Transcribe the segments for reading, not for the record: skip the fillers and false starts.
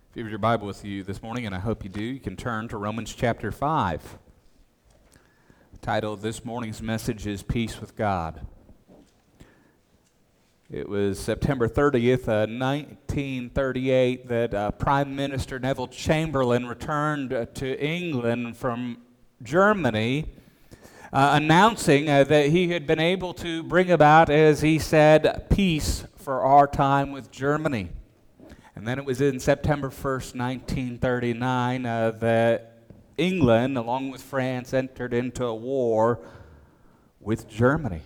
If you have your Bible with you this morning, and I hope you do, you can turn to Romans chapter 5. The title of this morning's message is Peace with God. It was September 30th, 1938, that Prime Minister Neville Chamberlain returned to England from Germany, announcing that he had been able to bring about, as he said, peace for our time with Germany. And then it was in September 1st, 1939, that England, along with France, entered into a war with Germany.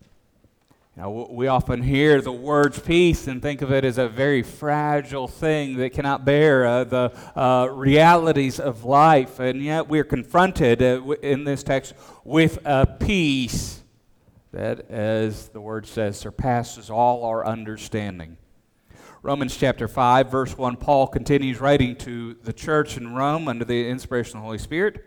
Now, we often hear the words peace and think of it as a very fragile thing that cannot bear the realities of life. And yet we're confronted in this text with a peace that, as the word says, surpasses all our understanding. Romans chapter 5, verse 1, Paul continues writing to the church in Rome under the inspiration of the Holy Spirit.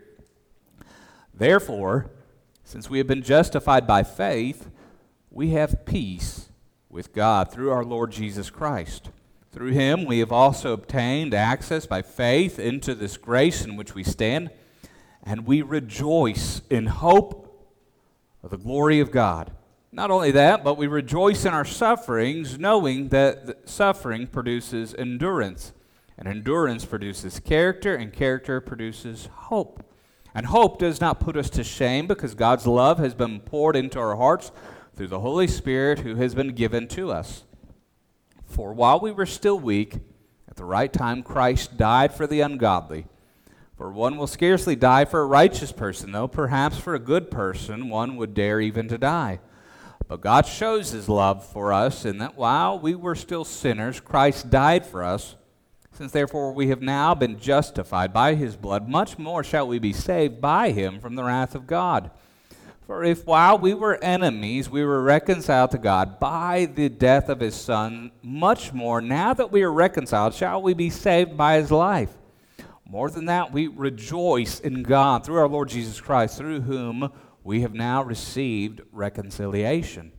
Therefore, since we have been justified by faith, we have peace with God through our Lord Jesus Christ. Through him we have also obtained access by faith into this grace in which we stand, and we rejoice in hope of the glory of God. Not only that, but we rejoice in our sufferings, knowing that suffering produces endurance, and endurance produces character, and character produces hope. And hope does not put us to shame, because God's love has been poured into our hearts through the Holy Spirit who has been given to us. For while we were still weak, at the right time Christ died for the ungodly. For one will scarcely die for a righteous person, though perhaps for a good person one would dare even to die. But God shows his love for us in that while we were still sinners, Christ died for us. Since therefore we have now been justified by his blood, much more shall we be saved by him from the wrath of God. For if while we were enemies we were reconciled to God by the death of his Son, much more now that we are reconciled shall we be saved by his life. More than that, we rejoice in God through our Lord Jesus Christ, through whom we have now received reconciliation.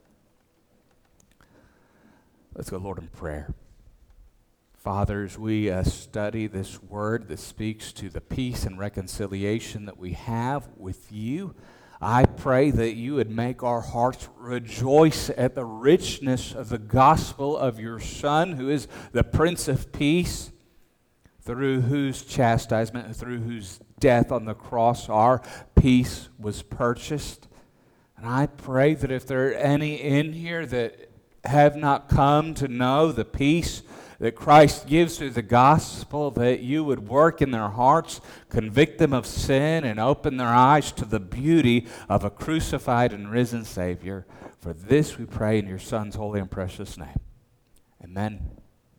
Let's go, Lord, in prayer. Father, as we study this word that speaks to the peace and reconciliation that we have with you, I pray that you would make our hearts rejoice at the richness of the gospel of your Son, who is the Prince of Peace, through whose chastisement, through whose death on the cross, our peace was purchased. And I pray that if there are any in here that have not come to know the peace that Christ gives through the gospel, that you would work in their hearts, convict them of sin, and open their eyes to the beauty of a crucified and risen Savior. For this we pray in your Son's holy and precious name. Amen.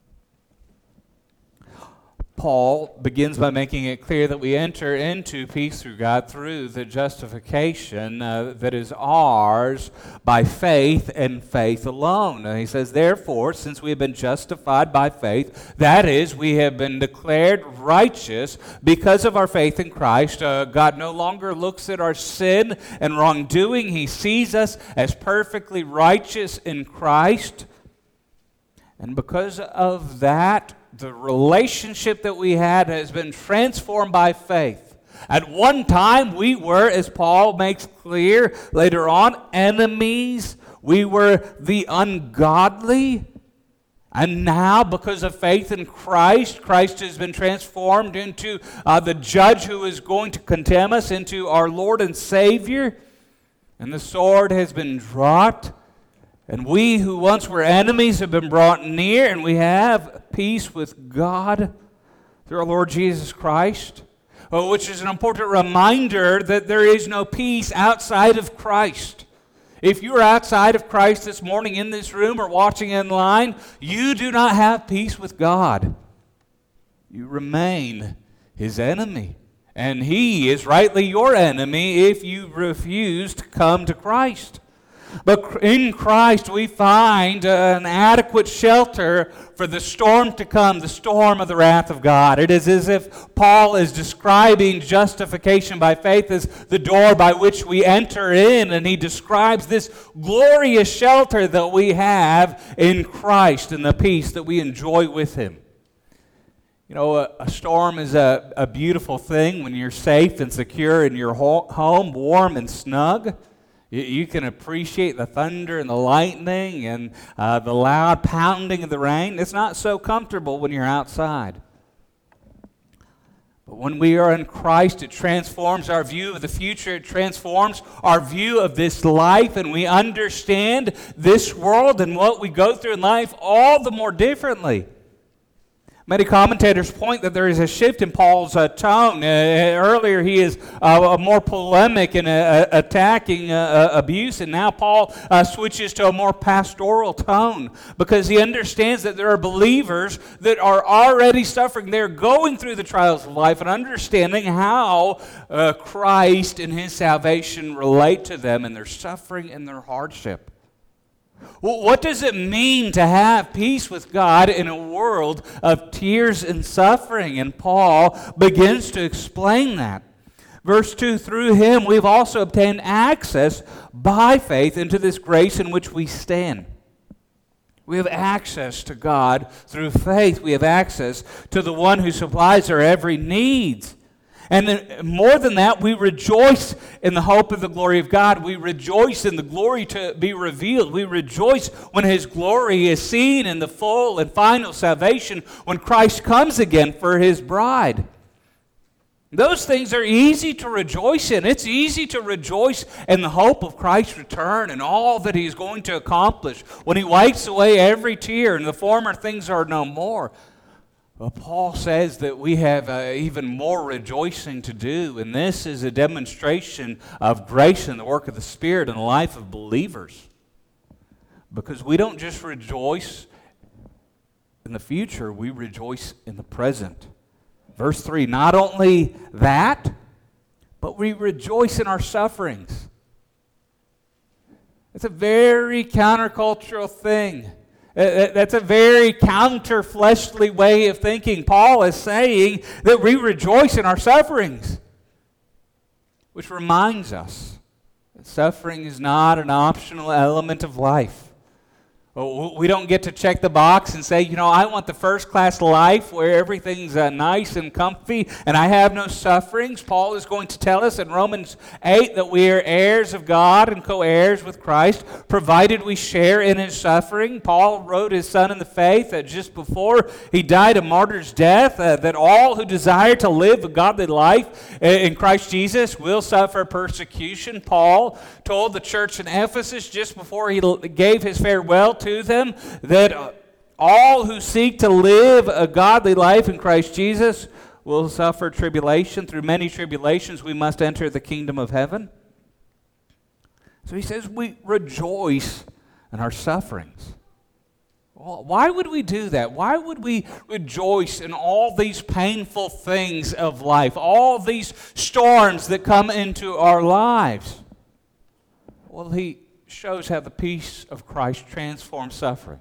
Paul begins by making it clear that we enter into peace through God through the justification that is ours by faith and faith alone. And he says, therefore, since we have been justified by faith, that is, we have been declared righteous because of our faith in Christ. God no longer looks at our sin and wrongdoing. He sees us as perfectly righteous in Christ. And because of that, the relationship that we had has been transformed by faith. At one time, we were, as Paul makes clear later on, enemies. We were the ungodly. And now, because of faith in Christ, Christ has been transformed into the judge who is going to condemn us, into our Lord and Savior. And the sword has been dropped. And we who once were enemies have been brought near, and we have peace with God through our Lord Jesus Christ, which is an important reminder that there is no peace outside of Christ. If you are outside of Christ this morning in this room or watching online, you do not have peace with God. You remain his enemy, and he is rightly your enemy if you refuse to come to Christ. But in Christ we find an adequate shelter for the storm to come, the storm of the wrath of God. It is as if Paul is describing justification by faith as the door by which we enter in, and he describes this glorious shelter that we have in Christ and the peace that we enjoy with him. You know, a storm is a beautiful thing when you're safe and secure in your home, warm and snug. You can appreciate the thunder and the lightning and the loud pounding of the rain. It's not so comfortable when you're outside. But when we are in Christ, it transforms our view of the future. It transforms our view of this life, and we understand this world and what we go through in life all the more differently. Many commentators point that there is a shift in Paul's tone. Earlier, he is more polemic and attacking abuse, and now Paul switches to a more pastoral tone because he understands that there are believers that are already suffering. They're going through the trials of life and understanding how Christ and His salvation relate to them in their suffering and their hardship. Well, what does it mean to have peace with God in a world of tears and suffering? And Paul begins to explain that. Verse 2, through Him we've also obtained access by faith into this grace in which we stand. We have access to God through faith. We have access to the one who supplies our every needs. And more than that, we rejoice in the hope of the glory of God. We rejoice in the glory to be revealed. We rejoice when His glory is seen in the full and final salvation when Christ comes again for His bride. Those things are easy to rejoice in. It's easy to rejoice in the hope of Christ's return and all that He is going to accomplish when He wipes away every tear and the former things are no more. Well, Paul says that we have even more rejoicing to do, and this is a demonstration of grace and the work of the Spirit in the life of believers. Because we don't just rejoice in the future, we rejoice in the present. Verse 3, not only that, but we rejoice in our sufferings. It's a very countercultural thing. That's a very counter-fleshly way of thinking. Paul is saying that we rejoice in our sufferings, which reminds us that suffering is not an optional element of life. We don't get to check the box and say, I want the first-class life where everything's nice and comfy and I have no sufferings. Paul is going to tell us in Romans 8 that we are heirs of God and co-heirs with Christ, provided we share in His suffering. Paul wrote his son in the faith that just before he died a martyr's death, that all who desire to live a godly life in Christ Jesus will suffer persecution. Paul told the church in Ephesus just before he gave his farewell to them that all who seek to live a godly life in Christ Jesus will suffer tribulation. Through many tribulations we must enter the kingdom of heaven. So he says we rejoice in our sufferings. Well, why would we do that? Why would we rejoice in all these painful things of life, all these storms that come into our lives? Well, he shows how the peace of Christ transforms suffering.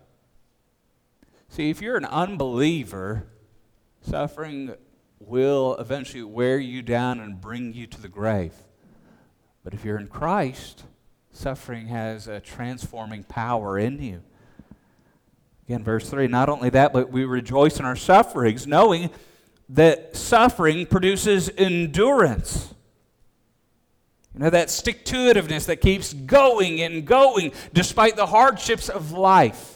See, if you're an unbeliever, suffering will eventually wear you down and bring you to the grave. But if you're in Christ, suffering has a transforming power in you. Again, verse 3, not only that, but we rejoice in our sufferings, knowing that suffering produces endurance. That stick-to-itiveness that keeps going and going despite the hardships of life.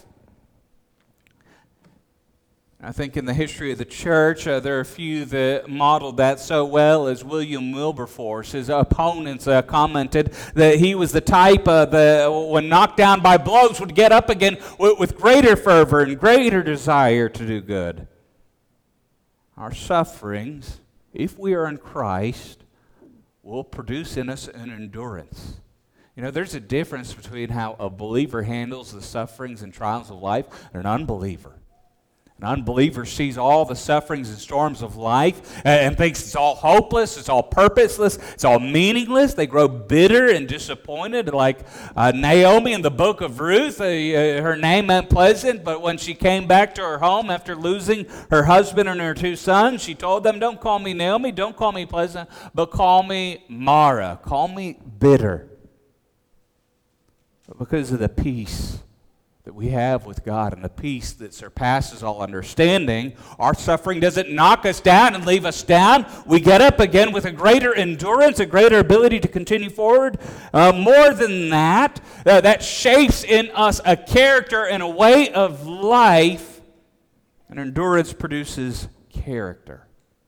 I think in the history of the church, there are a few that modeled that so well as William Wilberforce. His opponents commented that he was the type that, when knocked down by blows, would get up again with greater fervor and greater desire to do good. Our sufferings, if we are in Christ, will produce in us an endurance. There's a difference between how a believer handles the sufferings and trials of life and an unbeliever. An unbeliever sees all the sufferings and storms of life and thinks it's all hopeless, it's all purposeless, it's all meaningless. They grow bitter and disappointed, like Naomi in the book of Ruth. Her name meant pleasant, but when she came back to her home after losing her husband and her 2 sons, she told them, don't call me Naomi, don't call me pleasant, but call me Mara, call me bitter. But because of the peace that we have with God and the peace that surpasses all understanding, our suffering doesn't knock us down and leave us down. We get up again with a greater endurance, a greater ability to continue forward. More than that, that shapes in us a character and a way of life, and endurance produces character.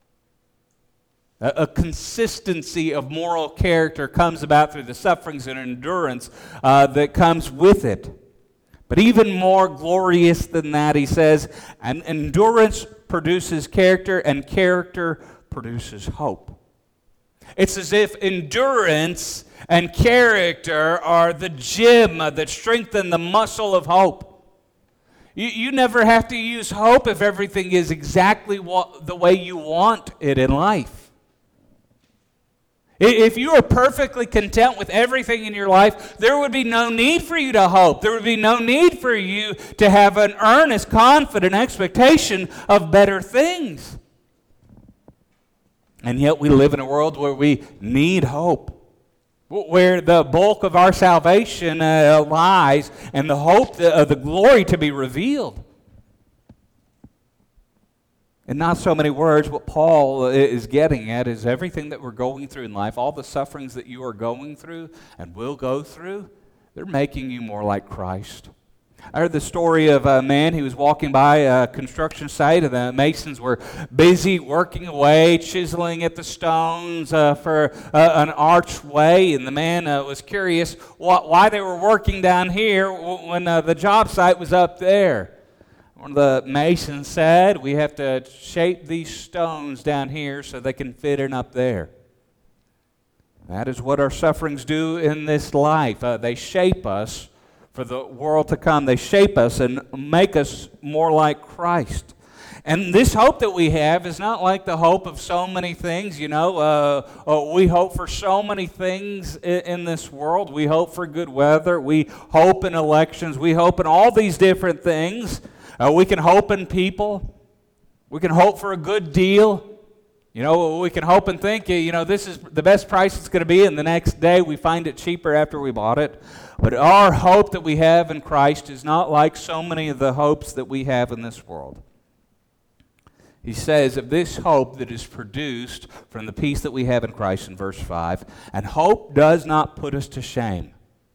A consistency of moral character comes about through the sufferings and endurance that comes with it. But even more glorious than that, he says, and endurance produces character, and character produces hope. It's as if endurance and character are the gym that strengthen the muscle of hope. You never have to use hope if everything is exactly the way you want it in life. If you are perfectly content with everything in your life, there would be no need for you to hope. There would be no need for you to have an earnest, confident expectation of better things. And yet we live in a world where we need hope, where the bulk of our salvation lies, and the hope of the glory to be revealed. In not so many words, what Paul is getting at is everything that we're going through in life, all the sufferings that you are going through and will go through, they're making you more like Christ. I heard the story of a man who was walking by a construction site, and the masons were busy working away, chiseling at the stones for an archway, and the man was curious why they were working down here when the job site was up there. One of the masons said, we have to shape these stones down here so they can fit in up there. That is what our sufferings do in this life. They shape us for the world to come. They shape us and make us more like Christ. And this hope that we have is not like the hope of so many things. You know, we hope for so many things in this world. We hope for good weather. We hope in elections. We hope in all these different things. We can hope in people. We can hope for a good deal. You know, we can hope and think, this is the best price it's going to be, and the next day we find it cheaper after we bought it. But our hope that we have in Christ is not like so many of the hopes that we have in this world. He says of this hope that is produced from the peace that we have in Christ in verse 5, and hope does not put us to shame.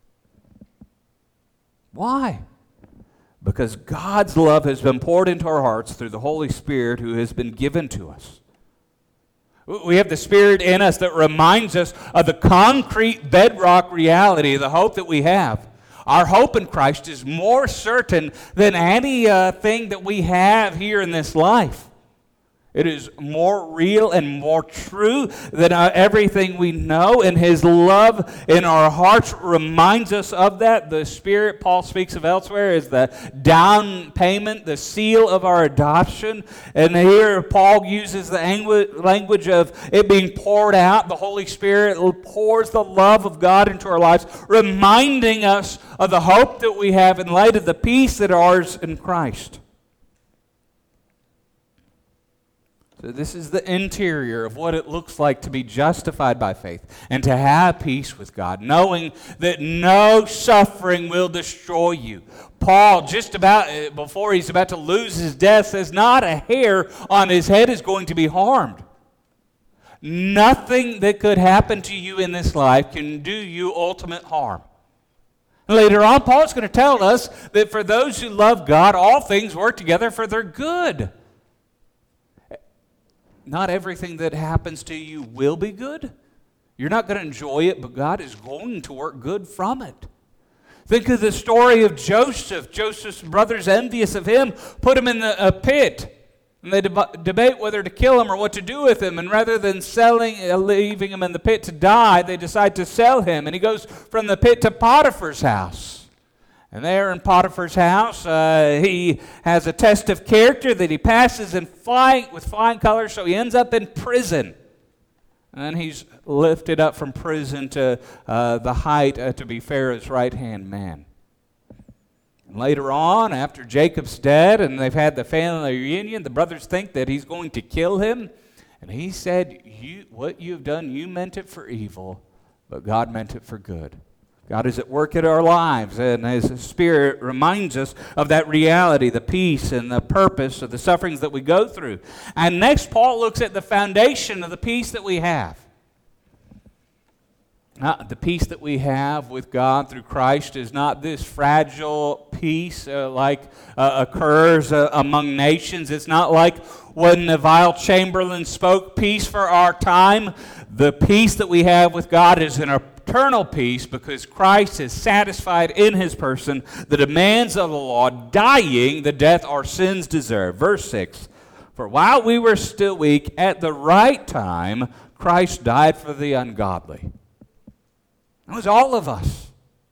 Why? Because God's love has been poured into our hearts through the Holy Spirit who has been given to us. We have the Spirit in us that reminds us of the concrete bedrock reality, the hope that we have. Our hope in Christ is more certain than anything that we have here in this life. It is more real and more true than everything we know, and His love in our hearts reminds us of that. The Spirit, Paul speaks of elsewhere, is the down payment, the seal of our adoption. And here Paul uses the language of it being poured out. The Holy Spirit pours the love of God into our lives, reminding us of the hope that we have in light of the peace that is ours in Christ. So this is the interior of what it looks like to be justified by faith and to have peace with God, knowing that no suffering will destroy you. Paul, just about before he's about to lose his death, says not a hair on his head is going to be harmed. Nothing that could happen to you in this life can do you ultimate harm. Later on, Paul's going to tell us that for those who love God, all things work together for their good. Not everything that happens to you will be good. You're not going to enjoy it, but God is going to work good from it. Think of the story of Joseph. Joseph's brothers, envious of him, put him in a pit. And they debate whether to kill him or what to do with him. And rather than leaving him in the pit to die, they decide to sell him. And he goes from the pit to Potiphar's house. And there in Potiphar's house, he has a test of character that he passes with flying colors, so he ends up in prison. And he's lifted up from prison to the height to be Pharaoh's right-hand man. And later on, after Jacob's dead and they've had the family reunion, the brothers think that he's going to kill him. And he said, what you've done, you meant it for evil, but God meant it for good. God is at work in our lives, and His Spirit reminds us of that reality, the peace and the purpose of the sufferings that we go through. And next, Paul looks at the foundation of the peace that we have. The peace that we have with God through Christ is not this fragile peace like occurs among nations. It's not like when Neville Chamberlain spoke, peace for our time. The peace that we have with God is an eternal peace because Christ has satisfied in His person the demands of the law, dying the death our sins deserve. Verse 6, for while we were still weak, at the right time, Christ died for the ungodly. It was all of us.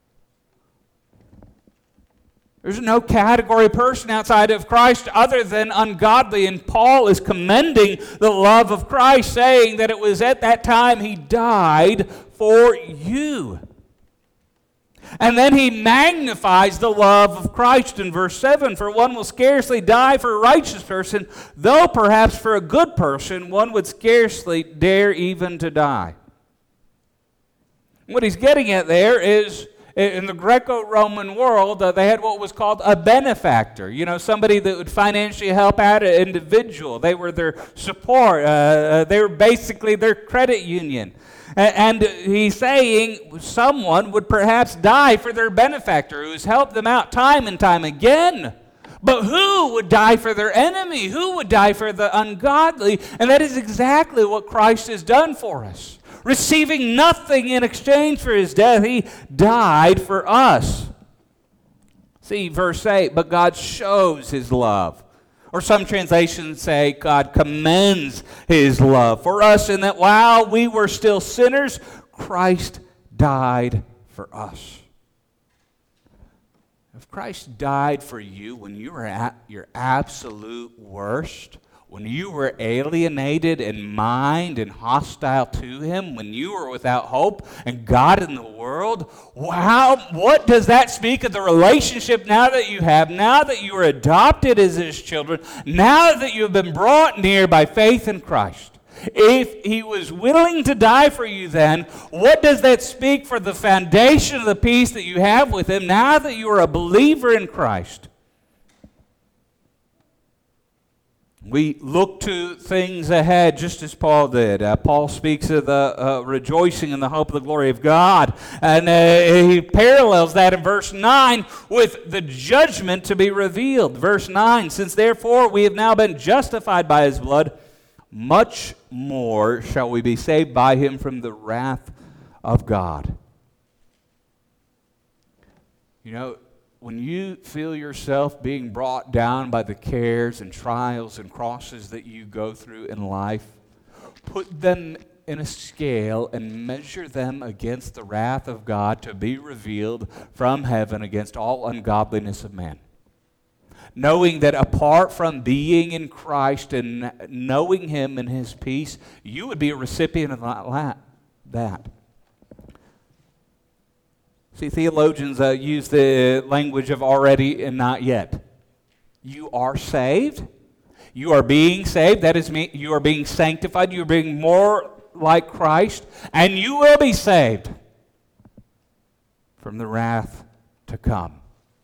There's no category person outside of Christ other than ungodly, and Paul is commending the love of Christ, saying that it was at that time He died for you. And then he magnifies the love of Christ in verse 7. For one will scarcely die for a righteous person, though perhaps for a good person one would scarcely dare even to die. What he's getting at there is, in the Greco-Roman world, they had what was called a benefactor. You know, somebody that would financially help out an individual. They were their support. They were basically their credit union. And he's saying someone would perhaps die for their benefactor who has helped them out time and time again. But who would die for their enemy? Who would die for the ungodly? And that is exactly what Christ has done for us. Receiving nothing in exchange for His death, He died for us. See, verse 8, but God shows His love. Or some translations say God commends His love for us in that while we were still sinners, Christ died for us. If Christ died for you when you were at your absolute worst, when you were alienated in mind and hostile to Him, when you were without hope and God in the world, wow, what does that speak of the relationship now that you have, now that you are adopted as His children, now that you have been brought near by faith in Christ? If He was willing to die for you then, what does that speak for the foundation of the peace that you have with Him now that you are a believer in Christ? We look to things ahead just as Paul did. Paul speaks of the rejoicing in the hope of the glory of God. And he parallels that in verse 9 with the judgment to be revealed. Verse 9, since therefore we have now been justified by His blood, much more shall we be saved by Him from the wrath of God. You know, when you feel yourself being brought down by the cares and trials and crosses that you go through in life, put them in a scale and measure them against the wrath of God to be revealed from heaven against all ungodliness of man. Knowing that apart from being in Christ and knowing Him and His peace, you would be a recipient of that. See, theologians use the language of already and not yet. You are saved. You are being saved. That is, you are being sanctified. You are being more like Christ. And you will be saved from the wrath to come.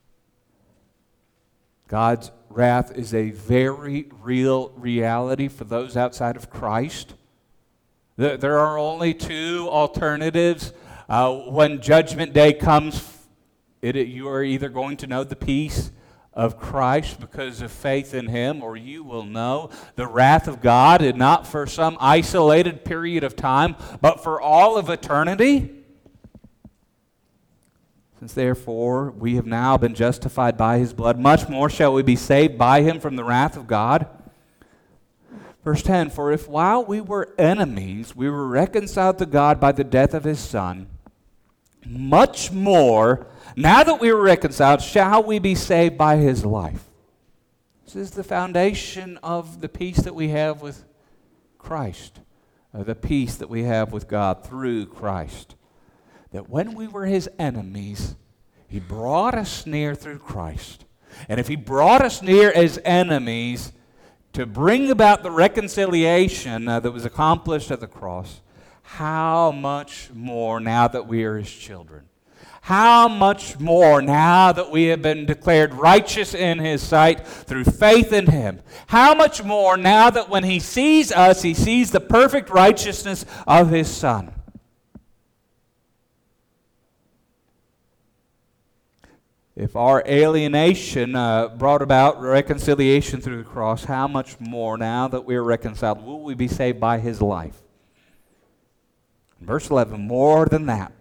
God's wrath is a very real reality for those outside of Christ. There are only two alternatives. When Judgment Day comes, you are either going to know the peace of Christ because of faith in Him, or you will know the wrath of God, and not for some isolated period of time, but for all of eternity. Since therefore we have now been justified by His blood, much more shall we be saved by Him from the wrath of God. Verse 10, for if while we were enemies, we were reconciled to God by the death of His Son, much more, now that we are reconciled, shall we be saved by His life. This is the foundation of the peace that we have with Christ, the peace that we have with God through Christ. That when we were His enemies, He brought us near through Christ. And if He brought us near as enemies to bring about the reconciliation that was accomplished at the cross, how much more now that we are His children? how much more now that we have been declared righteous in His sight through faith in Him, how much more now that when He sees us, He sees the perfect righteousness of His Son. If our alienation brought about reconciliation through the cross, how much more now that we are reconciled will we be saved by His life? Verse 11, more than that,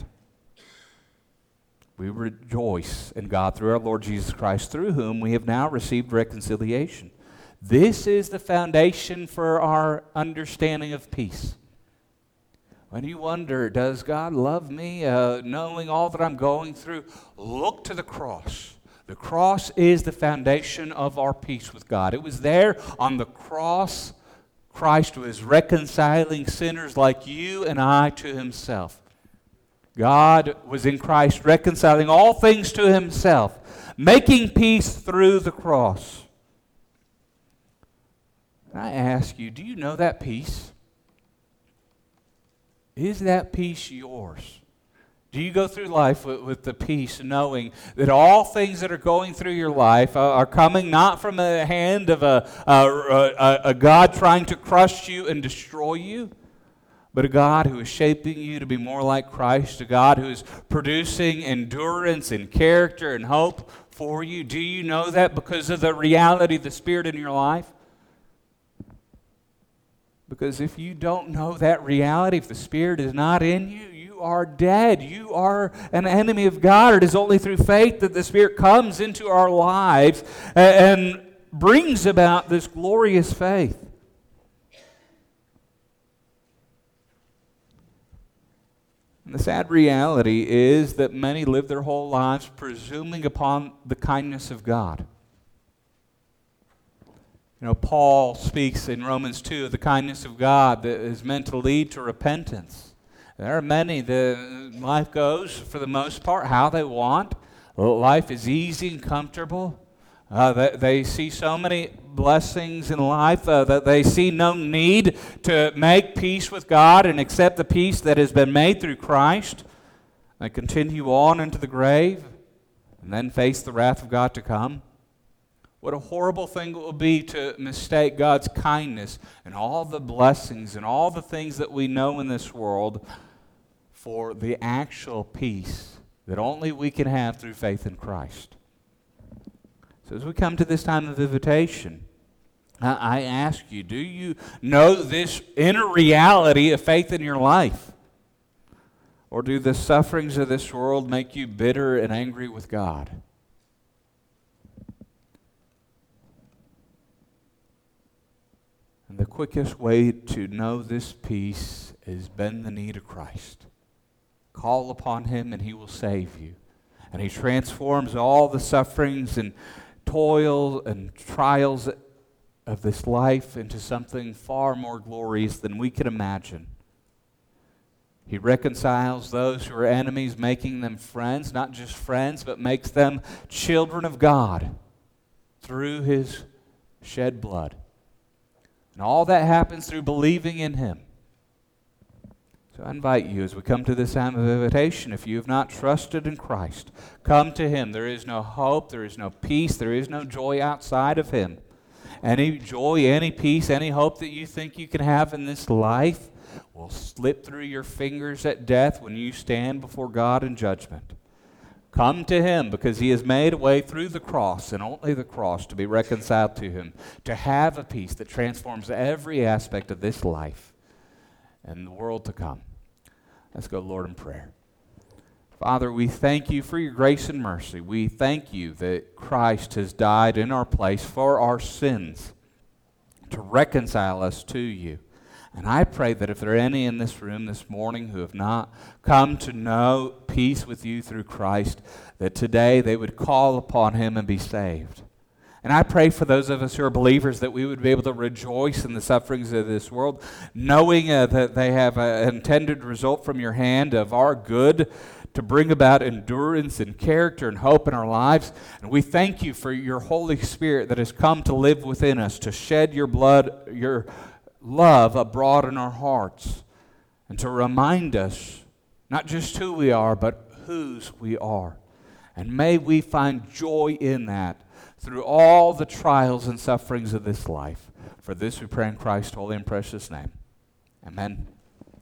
we rejoice in God through our Lord Jesus Christ, through whom we have now received reconciliation. This is the foundation for our understanding of peace. When you wonder, does God love me, knowing all that I'm going through, look to the cross. The cross is the foundation of our peace with God. It was there on the cross Christ was reconciling sinners like you and I to Himself. God was in Christ reconciling all things to Himself, making peace through the cross. And I ask you, do you know that peace? Is that peace yours? Do you go through life with the peace knowing that all things that are going through your life are coming not from the hand of a God trying to crush you and destroy you, but a God who is shaping you to be more like Christ, a God who is producing endurance and character and hope for you? Do you know that because of the reality of the Spirit in your life? Because if you don't know that reality, if the Spirit is not in you, you are dead. You are an enemy of God. It is only through faith that the Spirit comes into our lives and brings about this glorious faith. And the sad reality is that many live their whole lives presuming upon the kindness of God. You know, Paul speaks in Romans 2 of the kindness of God that is meant to lead to repentance. There are many that life goes, for the most part, how they want. Life is easy and comfortable. They see so many blessings in life that they see no need to make peace with God and accept the peace that has been made through Christ. They continue on into the grave and then face the wrath of God to come. What a horrible thing it will be to mistake God's kindness and all the blessings and all the things that we know in this world for the actual peace that only we can have through faith in Christ. So as we come to this time of invitation, I ask you, do you know this inner reality of faith in your life? Or do the sufferings of this world make you bitter and angry with God? And the quickest way to know this peace is bend the knee to Christ. Call upon Him and He will save you. And He transforms all the sufferings and toil and trials of this life into something far more glorious than we can imagine. He reconciles those who are enemies, making them friends, not just friends, but makes them children of God through His shed blood. And all that happens through believing in Him. So I invite you as we come to this time of invitation, if you have not trusted in Christ, come to Him. There is no hope, there is no peace, there is no joy outside of Him. Any joy, any peace, any hope that you think you can have in this life will slip through your fingers at death when you stand before God in judgment. Come to Him because He has made a way through the cross and only the cross to be reconciled to Him, to have a peace that transforms every aspect of this life and the world to come. Let's go, Lord, in prayer. Father, we thank You for Your grace and mercy. We thank You that Christ has died in our place for our sins to reconcile us to You. And I pray that if there are any in this room this morning who have not come to know peace with You through Christ, that today they would call upon Him and be saved. And I pray for those of us who are believers that we would be able to rejoice in the sufferings of this world, knowing that they have an intended result from Your hand of our good to bring about endurance and character and hope in our lives. And we thank You for Your Holy Spirit that has come to live within us, to shed Your blood, Your love abroad in our hearts, and to remind us not just who we are, but whose we are. And may we find joy in that through all the trials and sufferings of this life. For this we pray in Christ's holy and precious name. Amen.